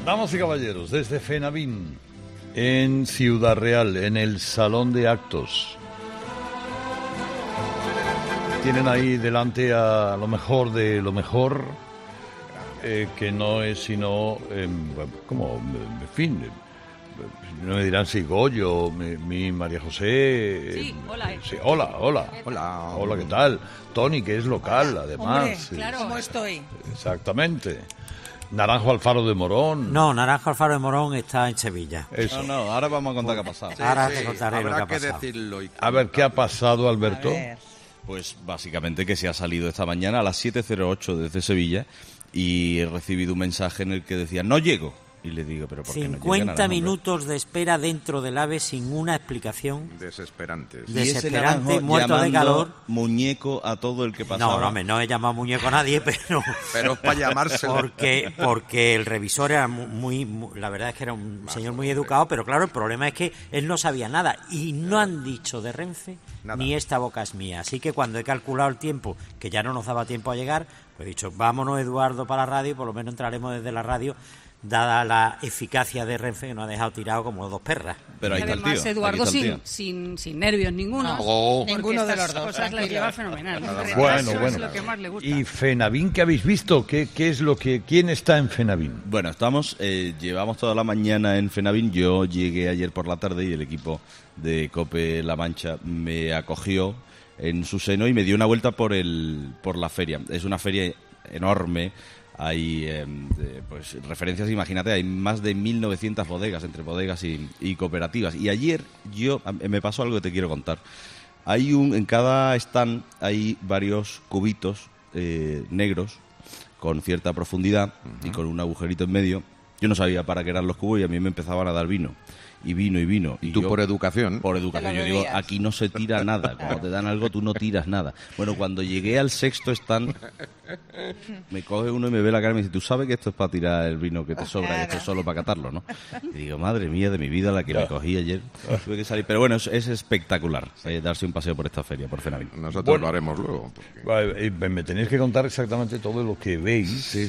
Damas y caballeros, desde Fenavín, en Ciudad Real, en el Salón de Actos. Tienen ahí delante a lo mejor de lo mejor, que no es sino, como, en fin, no me dirán si Goyo, mi María José. Sí, hola. Sí, hola, ¿qué tal? Tony, que es local, además. Hombre, claro. ¿Cómo estoy? Exactamente. Naranjo Alfaro de Morón. No, Naranjo Alfaro de Morón está en Sevilla. Eso. No, ahora vamos a contar qué ha pasado. Ahora te contaré lo que ha pasado. Decirlo. A ver, ¿qué ha pasado, Alberto? Pues básicamente que se ha salido esta mañana a las 7:08 desde Sevilla y he recibido un mensaje en el que decía, no llego. Y le digo, pero ¿por qué no 50 minutos de espera dentro del AVE sin una explicación. Desesperantes. Desesperante, muerto de calor. Muñeco a todo el que pasaba. No he llamado muñeco a nadie, pero Pero para llamárselo. Porque el revisor era muy, la verdad es que era un señor muy educado, pero claro, el problema es que él no sabía nada y no han dicho de Renfe nada. Ni esta boca es mía. Así que cuando he calculado el tiempo, que ya no nos daba tiempo a llegar, pues he dicho, vámonos, Eduardo, para la radio y por lo menos entraremos desde la radio, dada la eficacia de Renfe, que nos ha dejado tirado como dos perras. Pero ahí además, está el tío, Eduardo, sin nervios ninguno. Ninguno de los dos. Cosas las lleva fenomenal. Bueno. Es lo que más le gusta. ¿Y Fenavín qué habéis visto? ¿Quién está en Fenavín? Bueno, llevamos toda la mañana en Fenavín. Yo llegué ayer por la tarde y el equipo de COPE-La Mancha me acogió en su seno y me dio una vuelta por la feria. Es una feria enorme. Hay pues referencias, imagínate, hay más de 1.900 bodegas, entre bodegas y cooperativas. Y ayer me pasó algo que te quiero contar. En cada stand hay varios cubitos negros con cierta profundidad y con un agujerito en medio. Yo no sabía para qué eran los cubos y a mí me empezaban a dar vino. Y vino. ¿Y tú por educación? Por educación. Yo digo, aquí no se tira nada. Cuando te dan algo, tú no tiras nada. Bueno, cuando llegué al sexto stand, me coge uno y me ve la cara y me dice, ¿tú sabes que esto es para tirar el vino que te sobra y esto es solo para catarlo, no? Y digo, madre mía de mi vida, la que me cogí ayer. Tuve que salir. Pero bueno, es espectacular darse un paseo por esta feria, por Fenavín. Nosotros lo haremos luego. Porque... me tenéis que contar exactamente todo lo que veis. Sí.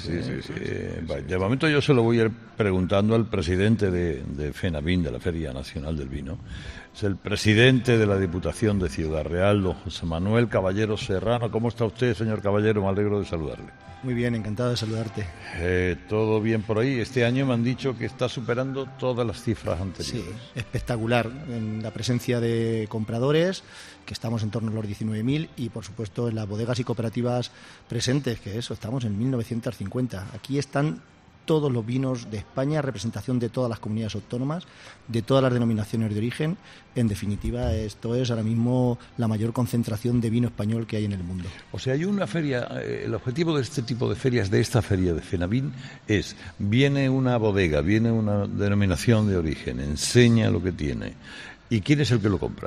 De momento yo se lo voy a ir preguntando al presidente de Fenavín, de la Feria Nacional del Vino. Es el presidente de la Diputación de Ciudad Real, don José Manuel Caballero Serrano. ¿Cómo está usted, señor Caballero? Me alegro de saludarle. Muy bien, encantado de saludarte. ¿Todo bien por ahí? Este año me han dicho que está superando todas las cifras anteriores. Sí, espectacular. En la presencia de compradores, que estamos en torno a los 19.000, y por supuesto en las bodegas y cooperativas presentes, que estamos en 1950. Aquí están todos los vinos de España, representación de todas las comunidades autónomas, de todas las denominaciones de origen. En definitiva, esto es ahora mismo la mayor concentración de vino español que hay en el mundo. O sea, hay una feria, el objetivo de este tipo de ferias, de esta feria de Fenavín, viene una bodega, viene una denominación de origen, enseña lo que tiene. ¿Y quién es el que lo compra?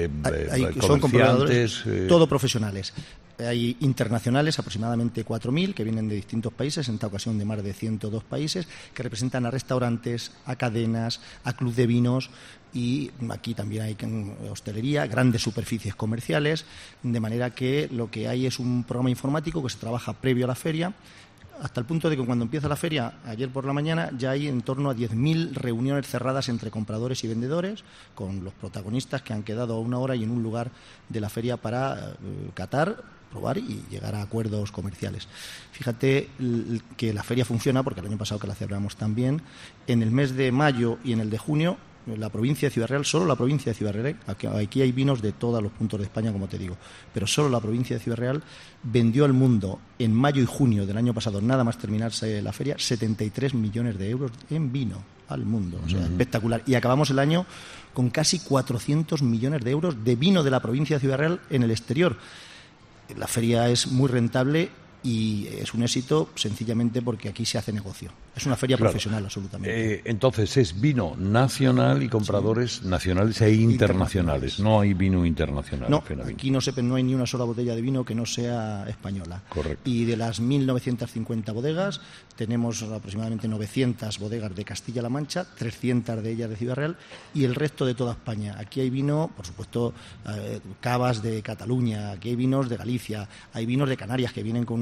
Son compradores, todo profesionales. Hay internacionales, aproximadamente 4.000, que vienen de distintos países, en esta ocasión de más de 102 países, que representan a restaurantes, a cadenas, a club de vinos, y aquí también hay hostelería, grandes superficies comerciales, de manera que lo que hay es un programa informático que se trabaja previo a la feria, hasta el punto de que cuando empieza la feria, ayer por la mañana, ya hay en torno a 10.000 reuniones cerradas entre compradores y vendedores, con los protagonistas que han quedado a una hora y en un lugar de la feria para catar, probar y llegar a acuerdos comerciales. Fíjate que la feria funciona, porque el año pasado que la celebramos también, en el mes de mayo y en el de junio, la provincia de Ciudad Real, solo la provincia de Ciudad Real, aquí hay vinos de todos los puntos de España, como te digo, pero solo la provincia de Ciudad Real vendió al mundo en mayo y junio del año pasado, nada más terminarse la feria, 73 millones de euros en vino al mundo. O sea, espectacular. Y acabamos el año con casi 400 millones de euros de vino de la provincia de Ciudad Real en el exterior. La feria es muy rentable y es un éxito sencillamente porque aquí se hace negocio. Es una feria profesional, absolutamente. Entonces es vino nacional y compradores nacionales e internacionales. No hay vino internacional. No, aquí no hay ni una sola botella de vino que no sea española. Correcto. Y de las 1.950 bodegas, tenemos aproximadamente 900 bodegas de Castilla-La Mancha, 300 de ellas de Ciudad Real y el resto de toda España. Aquí hay vino, por supuesto, cavas de Cataluña, aquí hay vinos de Galicia, hay vinos de Canarias que vienen con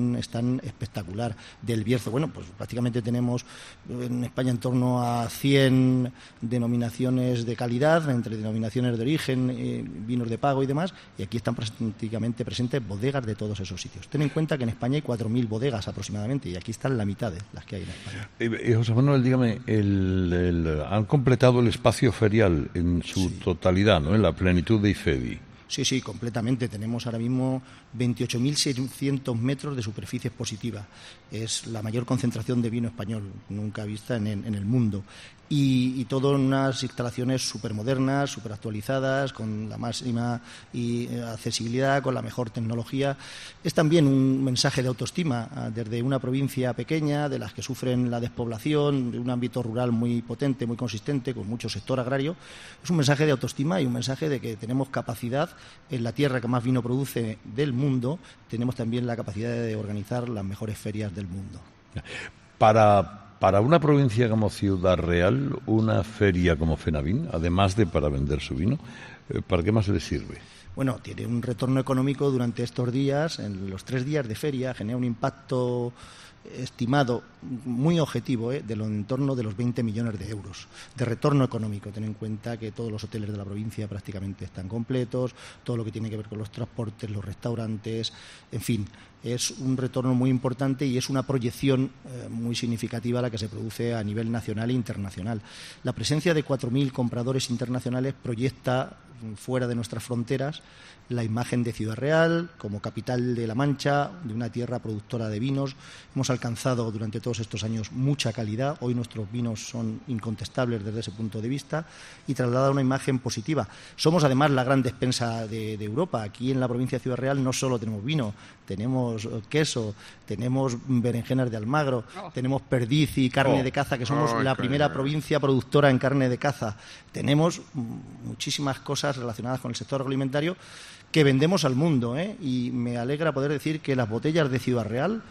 están espectacular. Del Bierzo, bueno, pues prácticamente tenemos en España en torno a 100 denominaciones de calidad, entre denominaciones de origen, vinos de pago y demás, y aquí están prácticamente presentes bodegas de todos esos sitios. Ten en cuenta que en España hay 4.000 bodegas aproximadamente, y aquí están la mitad de las que hay en España. Y José Manuel, dígame, han completado el espacio ferial en su totalidad, ¿no?, en la plenitud de IFEDI. Sí, completamente. Tenemos ahora mismo 28.600 metros de superficie expositiva. Es la mayor concentración de vino español nunca vista en el mundo. Y todo en unas instalaciones súper modernas, súper actualizadas, con la máxima accesibilidad, con la mejor tecnología. Es también un mensaje de autoestima desde una provincia pequeña, de las que sufren la despoblación, de un ámbito rural muy potente, muy consistente, con mucho sector agrario. Es un mensaje de autoestima y un mensaje de que tenemos capacidad, en la tierra que más vino produce del mundo, tenemos también la capacidad de organizar las mejores ferias del mundo. Para una provincia como Ciudad Real, una feria como Fenavín, además de para vender su vino, ¿para qué más le sirve? Bueno, tiene un retorno económico durante estos días, en los 3 días de feria, genera un impacto estimado muy objetivo, de lo en torno de los 20 millones de euros de retorno económico. Ten en cuenta que todos los hoteles de la provincia prácticamente están completos, todo lo que tiene que ver con los transportes, los restaurantes, en fin, es un retorno muy importante y es una proyección muy significativa la que se produce a nivel nacional e internacional. La presencia de 4.000 compradores internacionales proyecta fuera de nuestras fronteras la imagen de Ciudad Real como capital de La Mancha, de una tierra productora de vinos. Hemos alcanzado durante todos estos años mucha calidad. Hoy nuestros vinos son incontestables desde ese punto de vista y traslada una imagen positiva. Somos además la gran despensa de Europa. Aquí en la provincia de Ciudad Real no solo tenemos vino, tenemos queso, tenemos berenjenas de Almagro, tenemos perdiz y carne de caza, que somos la primera provincia productora en carne de caza. Tenemos muchísimas cosas relacionadas con el sector agroalimentario que vendemos al mundo, y me alegra poder decir que las botellas de Ciudad Real,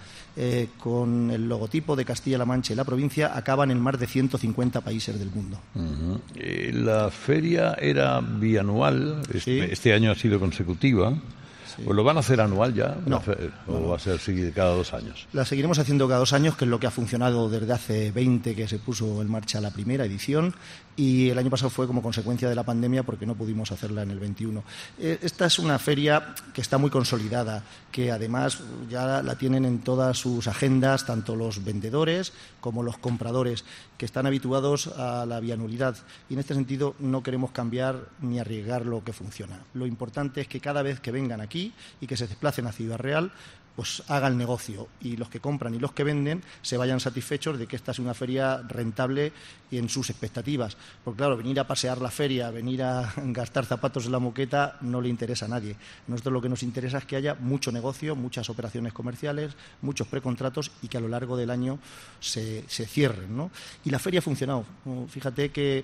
con el logotipo de Castilla-La Mancha y la provincia, acaban en más de 150 países del mundo. Uh-huh. La feria era bianual, sí. Este año ha sido consecutiva. Sí. ¿Pues lo van a hacer anual ya? No. ¿O va a ser cada 2 años? La seguiremos haciendo cada 2 años, que es lo que ha funcionado desde hace 20 que se puso en marcha la primera edición, y el año pasado fue como consecuencia de la pandemia porque no pudimos hacerla en el 21. Esta es una feria que está muy consolidada, que además ya la tienen en todas sus agendas, tanto los vendedores como los compradores, que están habituados a la bianualidad, y en este sentido no queremos cambiar ni arriesgar lo que funciona. Lo importante es que cada vez que vengan aquí y que se desplacen a Ciudad Real, pues hagan negocio, y los que compran y los que venden se vayan satisfechos de que esta es una feria rentable y en sus expectativas. Porque claro, venir a pasear la feria, venir a gastar zapatos en la moqueta no le interesa a nadie. A nosotros lo que nos interesa es que haya mucho negocio, muchas operaciones comerciales, muchos precontratos, y que a lo largo del año se cierren, ¿no? Y la feria ha funcionado. Fíjate que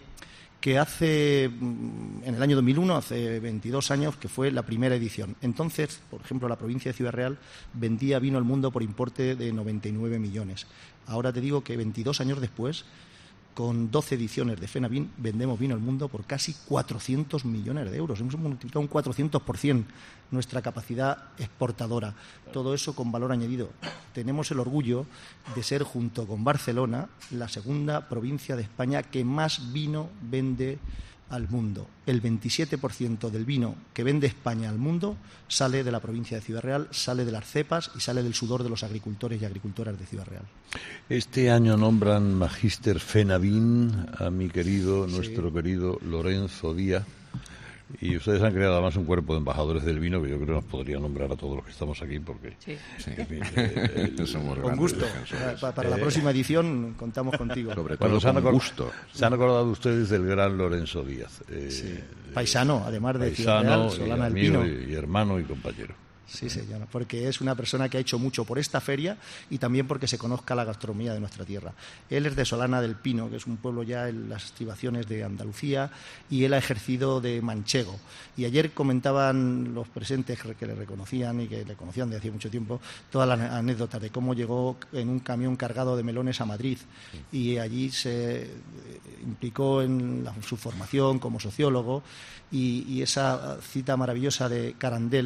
en el año 2001, hace 22 años, que fue la primera edición. Entonces, por ejemplo, la provincia de Ciudad Real vendía vino al mundo por importe de 99 millones. Ahora te digo que 22 años después, con 12 ediciones de Fenavín, vendemos vino al mundo por casi 400 millones de euros. Hemos multiplicado un 400% nuestra capacidad exportadora. Todo eso con valor añadido. Tenemos el orgullo de ser, junto con Barcelona, la segunda provincia de España que más vino vende al mundo. El 27% del vino que vende España al mundo sale de la provincia de Ciudad Real, sale de las cepas y sale del sudor de los agricultores y agricultoras de Ciudad Real. Este año nombran Magíster Fenavín a nuestro querido Lorenzo Díaz. Y ustedes han creado además un cuerpo de embajadores del vino que yo creo que nos podría nombrar a todos los que estamos aquí, porque... Sí. Con gusto. Para la próxima edición contamos contigo. Sobre todo con gusto. Se han acordado ustedes del gran Lorenzo Díaz. Paisano, además de Ciudad Real, Solana del Pino. Y hermano y compañero. Sí, señor, porque es una persona que ha hecho mucho por esta feria y también porque se conozca la gastronomía de nuestra tierra. Él es de Solana del Pino, que es un pueblo ya en las estribaciones de Andalucía, y él ha ejercido de manchego. Y ayer comentaban los presentes que le reconocían y que le conocían de hacía mucho tiempo todas las anécdotas de cómo llegó en un camión cargado de melones a Madrid, y allí se implicó en su formación como sociólogo, y esa cita maravillosa de Carandel,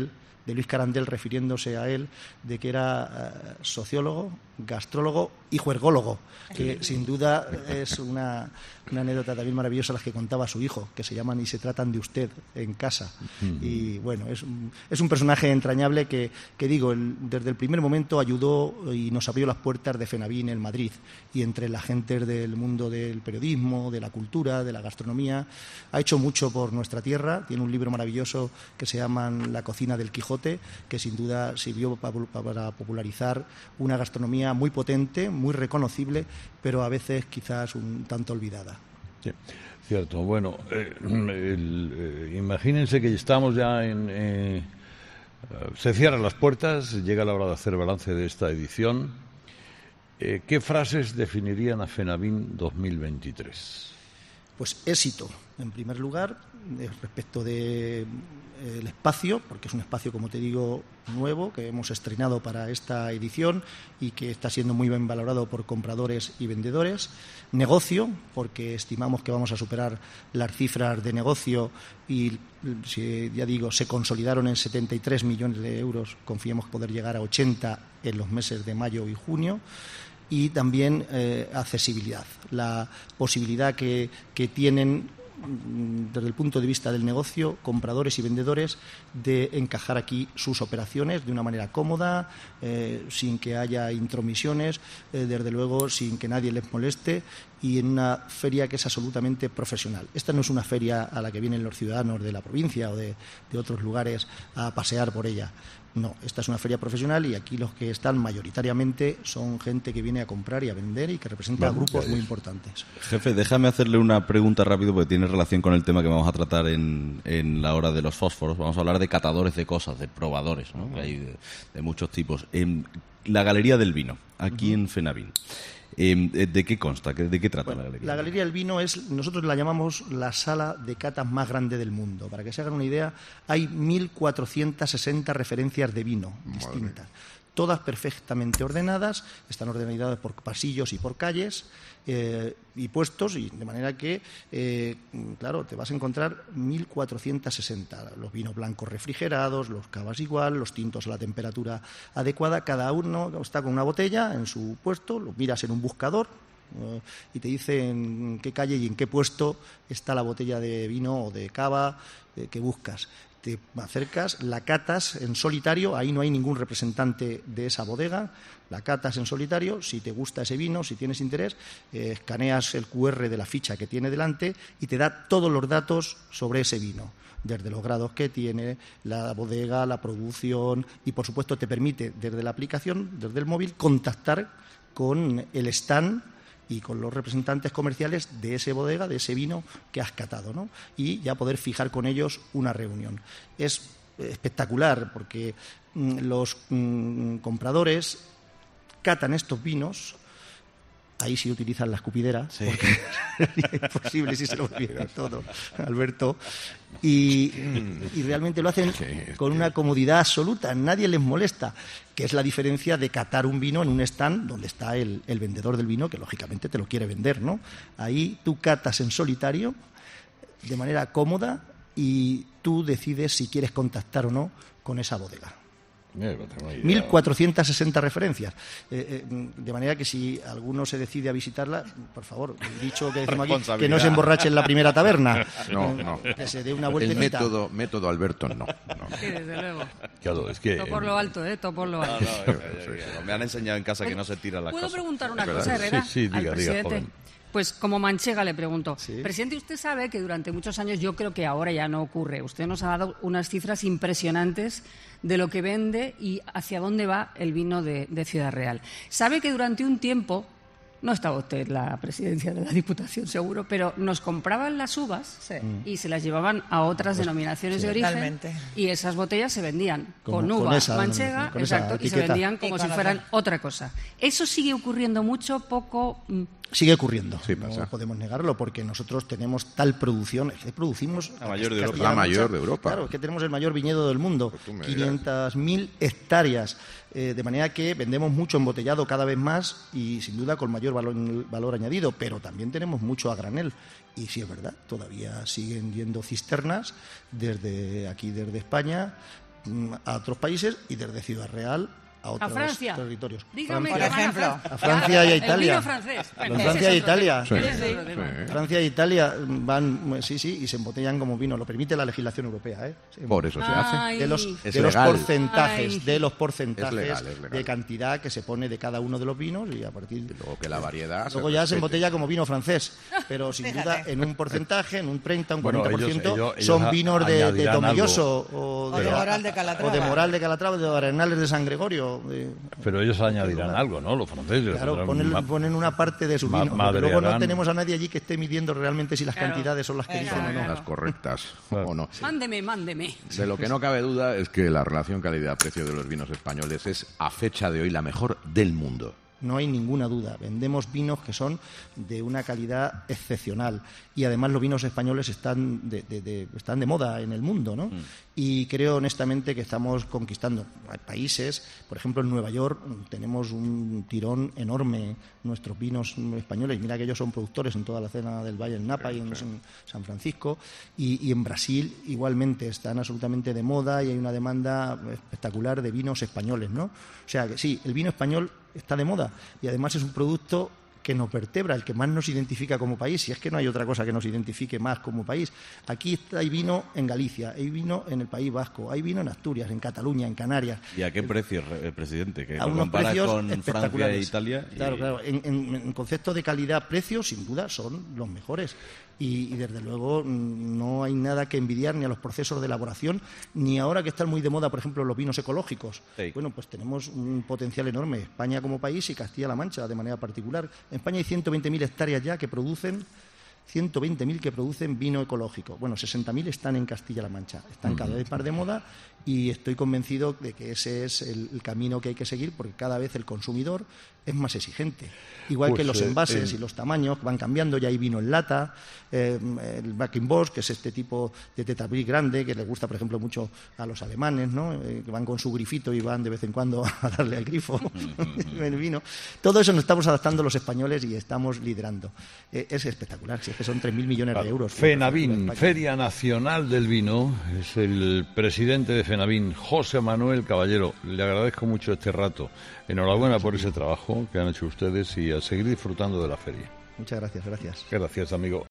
de Luis Carandel refiriéndose a él, de que era sociólogo, gastrólogo y juergólogo, que sin duda es una anécdota también maravillosa las que contaba su hijo, que se llaman Y se tratan de usted en casa. Y bueno, es un personaje entrañable que digo, desde el primer momento ayudó y nos abrió las puertas de FENAVIN en Madrid, y entre la gente del mundo del periodismo, de la cultura, de la gastronomía, ha hecho mucho por nuestra tierra. Tiene un libro maravilloso que se llama La cocina del Quijote, que sin duda sirvió para popularizar una gastronomía muy potente, muy reconocible, pero a veces quizás un tanto olvidada. Sí, cierto. Bueno, imagínense que estamos ya se cierran las puertas, llega la hora de hacer balance de esta edición. ¿Qué frases definirían a FENAVIN 2023? Pues éxito, en primer lugar, respecto del espacio, porque es un espacio, como te digo, nuevo, que hemos estrenado para esta edición y que está siendo muy bien valorado por compradores y vendedores. Negocio, porque estimamos que vamos a superar las cifras de negocio y, ya digo, se consolidaron en 73 millones de euros. Confiamos poder llegar a 80 en los meses de mayo y junio. Y también accesibilidad, la posibilidad que tienen desde el punto de vista del negocio, compradores y vendedores, de encajar aquí sus operaciones de una manera cómoda, sin que haya intromisiones, desde luego sin que nadie les moleste, y en una feria que es absolutamente profesional. Esta no es una feria a la que vienen los ciudadanos de la provincia o de otros lugares a pasear por ella. No, esta es una feria profesional y aquí los que están mayoritariamente son gente que viene a comprar y a vender y que representa grupos muy importantes. Jefe, déjame hacerle una pregunta rápido porque tiene relación con el tema que vamos a tratar en la hora de los fósforos. Vamos a hablar de catadores de cosas, de probadores, ¿no? Que hay de muchos tipos. La Galería del Vino, aquí en FENAVIN. ¿De qué consta? ¿De qué trata la Galería? La Galería del Vino nosotros la llamamos la sala de catas más grande del mundo. Para que se hagan una idea, hay 1.460 referencias de vino distintas. Todas perfectamente ordenadas, están ordenadas por pasillos y por calles y puestos, y de manera que, claro, te vas a encontrar 1.460. Los vinos blancos refrigerados, los cavas igual, los tintos a la temperatura adecuada. Cada uno está con una botella en su puesto, lo miras en un buscador y te dice en qué calle y en qué puesto está la botella de vino o de cava que buscas. Te acercas, la catas en solitario, ahí no hay ningún representante de esa bodega, la catas en solitario, si te gusta ese vino, si tienes interés, escaneas el QR de la ficha que tiene delante y te da todos los datos sobre ese vino, desde los grados que tiene, la bodega, la producción, y por supuesto te permite desde la aplicación, desde el móvil, contactar con el stand y con los representantes comerciales de esa bodega, de ese vino que has catado, ¿no? Y ya poder fijar con ellos una reunión. Es espectacular porque los compradores catan estos vinos. Ahí sí utilizan la escupidera, sí, porque es imposible si se lo beben todo, Alberto. Y realmente lo hacen con una comodidad absoluta, nadie les molesta, que es la diferencia de catar un vino en un stand donde está el vendedor del vino, que lógicamente te lo quiere vender, ¿no? Ahí tú catas en solitario, de manera cómoda, y tú decides si quieres contactar o no con esa bodega. 1.460 referencias, de manera que si alguno se decide a visitarla, por favor, dicho que decimos aquí, que no se emborrache en la primera taberna, no. Que se dé una vueltecita. El método Alberto no. Sí, desde luego. Claro, es que todo por lo alto, todo por lo alto. Me han enseñado en casa que no se tira las cosas. ¿Puedo preguntar una cosa, Herrera? Sí, diga, joven. Pues como manchega le pregunto. ¿Sí? Presidente, usted sabe que durante muchos años, yo creo que ahora ya no ocurre, usted nos ha dado unas cifras impresionantes de lo que vende y hacia dónde va el vino de Ciudad Real. Sabe que durante un tiempo, no estaba usted en la presidencia de la Diputación seguro, pero nos compraban las uvas y se las llevaban a otras denominaciones de origen. Totalmente. Y esas botellas se vendían con uva manchega, exacto, y se vendían como si fueran otra cosa. ¿Eso sigue ocurriendo mucho, poco? Sigue ocurriendo, sí, pasa. No podemos negarlo, porque nosotros tenemos tal producción, producimos la mayor de Europa. La mayor de Europa. Claro, es que tenemos el mayor viñedo del mundo, 500.000 hectáreas, de manera que vendemos mucho embotellado cada vez más y sin duda con mayor valor añadido, pero también tenemos mucho a granel. Y sí, es verdad, todavía siguen yendo cisternas desde aquí, desde España, a otros países y desde Ciudad Real a otros territorios. Dígame, por ejemplo, a Francia y a Italia. El vino francés. Francia e Italia. Sí. Francia e Italia van, sí, y se embotellan como vino. Lo permite la legislación europea, ¿eh? Por eso se hace. De los legal. porcentajes, Ay. de los porcentajes Es legal. de cantidad que se pone de cada uno de los vinos y a partir Y luego que la variedad. luego ya se embotella como vino francés, pero sin duda en un porcentaje, en un 30, un 40% ellos son vinos de añadirán Tomelloso o de Moral de Calatrava. o de Moral de Calatrava, de Arenales de San Gregorio. Pero ellos añadirán algo, ¿no? Los franceses. Claro, ponen una parte de su vino. Pero luego no tenemos a nadie allí que esté midiendo realmente si las cantidades son las que dicen o no. Las correctas o no. Mándeme. De lo que no cabe duda es que la relación calidad-precio de los vinos españoles es a fecha de hoy la mejor del mundo. No hay ninguna duda. Vendemos vinos que son de una calidad excepcional y además los vinos españoles están de moda en el mundo, ¿no? Y creo honestamente que estamos conquistando países. Por ejemplo, en Nueva York tenemos un tirón enorme nuestros vinos españoles. Mira que ellos son productores en toda la zona del Valle del Napa y en San Francisco. Y en Brasil igualmente están absolutamente de moda y hay una demanda espectacular de vinos españoles, ¿no? O sea que sí, el vino español está de moda y además es un producto que nos vertebra, el que más nos identifica como país, y es que no hay otra cosa que nos identifique más como país. Aquí hay vino en Galicia, hay vino en el País Vasco, hay vino en Asturias, en Cataluña, en Canarias. ¿Y a qué precio, presidente? ¿Que a lo unos compara precios con Francia e espectaculares. Italia? Claro. En concepto de calidad-precio, sin duda, son los mejores. Y desde luego no hay nada que envidiar ni a los procesos de elaboración, ni ahora que están muy de moda, por ejemplo, los vinos ecológicos. Sí. Bueno, pues tenemos un potencial enorme, España como país y Castilla-La Mancha de manera particular. En España hay 120.000 hectáreas ya que producen 120.000 que producen vino ecológico. Bueno, 60.000 están en Castilla-La Mancha. Están cada vez más de moda y estoy convencido de que ese es el camino que hay que seguir porque cada vez el consumidor es más exigente. Igual que los envases y los tamaños van cambiando. Ya hay vino en lata, el Back-in-Box, que es este tipo de tetrabric grande que les gusta, por ejemplo, mucho a los alemanes, ¿no? Que van con su grifito y van de vez en cuando a darle al grifo el vino. Todo eso nos estamos adaptando los españoles y estamos liderando. Es espectacular, si es que son 3.000 millones de euros. FENAVIN, Feria Nacional del Vino, es el presidente de FENAVIN, José Manuel Caballero. Le agradezco mucho este rato. Enhorabuena por ese trabajo que han hecho ustedes y a seguir disfrutando de la feria. Muchas gracias. Gracias, amigo.